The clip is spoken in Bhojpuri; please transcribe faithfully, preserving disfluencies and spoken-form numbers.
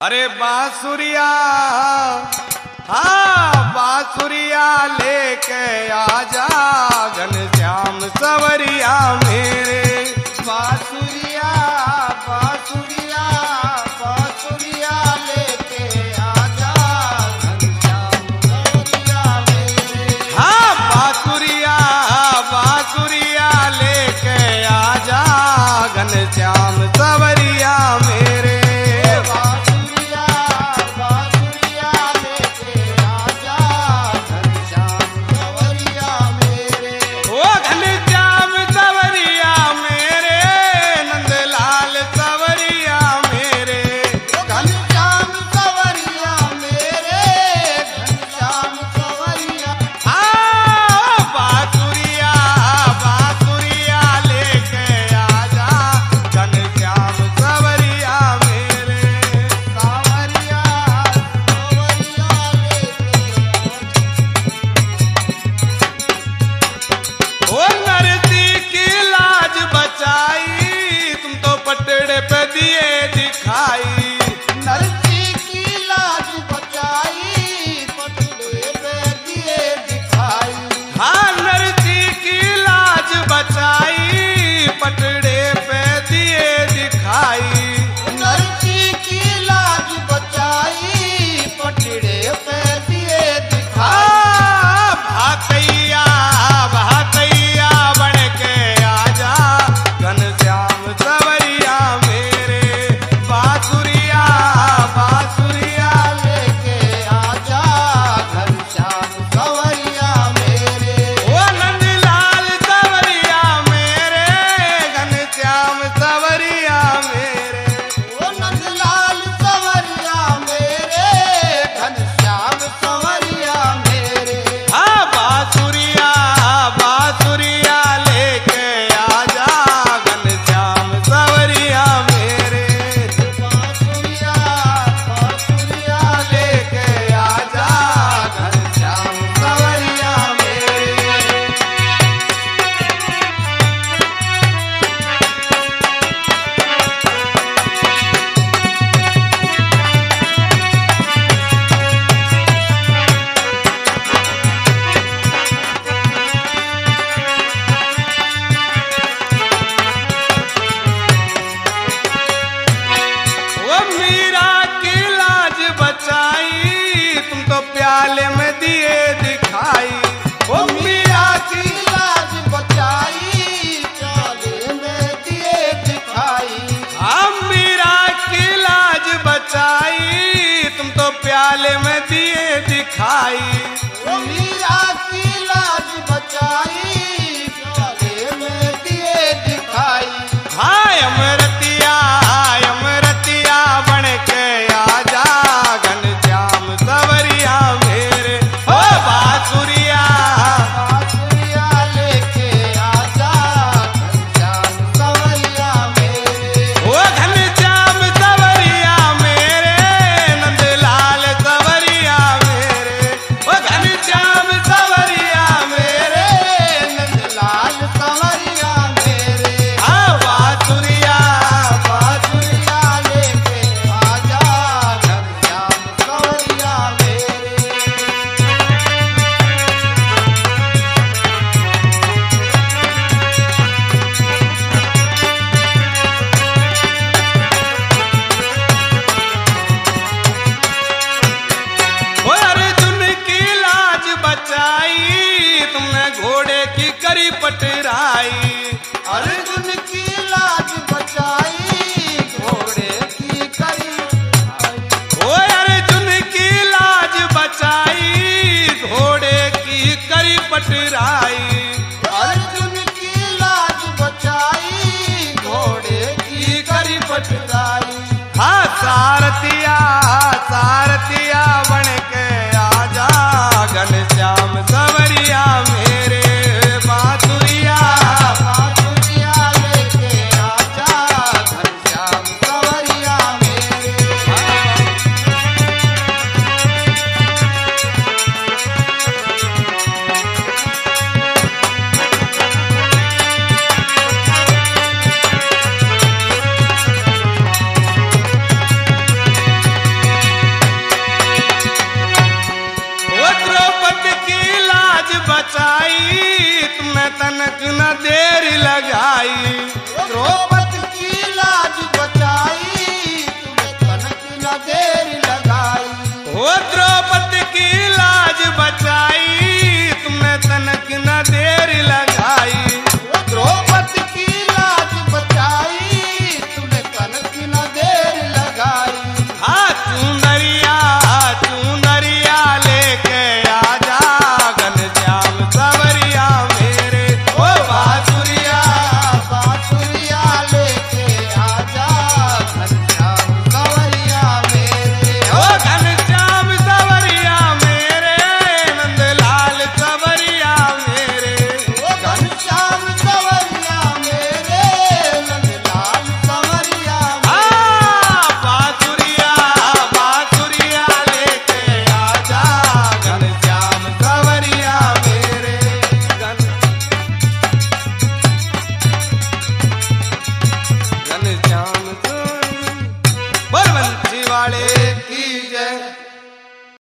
अरे बांसुरिया हाँ बांसुरिया लेके आजा घनश्याम सवरिया मेरे। बांसुरिया बांसुरिया बांसुरिया लेके आजा घनश्याम सवरिया मेरे। हाँ बांसुरिया बांसुरिया लेके आजा घनश्याम सवरिया मेरे। प्याले में दिए दिखाई वो मीरा की लाज बचाई प्याले में दिए दिखाई। हम मीरा की लाज बचाई तुम तो प्याले में दिए दिखाई। वो मीरा की लाज बचाई प्याले में दिए दिखाई। हाय अमरतिया हाय अमरतिया बन के आजा घनश्याम सवरिया मेरे। ओ बांसुरिया बांसुरिया लेके आजा घनश्याम सवरिया मेरे। ओ घनश्याम सवरिया मेरे नंदलाल सवरिया मेरे। ओ घनश्याम सवरिया मेरे नंदलाल सवरिया मेरे। हाँ बांसुरिया बांसुरिया लेके आजा घनश्याम सवरिया मेरे। ओ अर्जुन की लाज बचाई तुमने घोड़े की करी पटराई। अर्जुन की लाज बचाई घोड़े की करी पटराई। ओ अर्जुन की लाज बचाई घोड़े की करी पटराई। अर्जुन की लाज बचाई घोड़े की करी पटराई। हाँ सारथिया सारथिया बन के आजा घनश्याम सवरिया मेरे। बांसुरिया बांसुरिया लेके तुमने तनक न देर लगाई। द्रौपदी की लाज बचाई, तुम्हें तनक न देर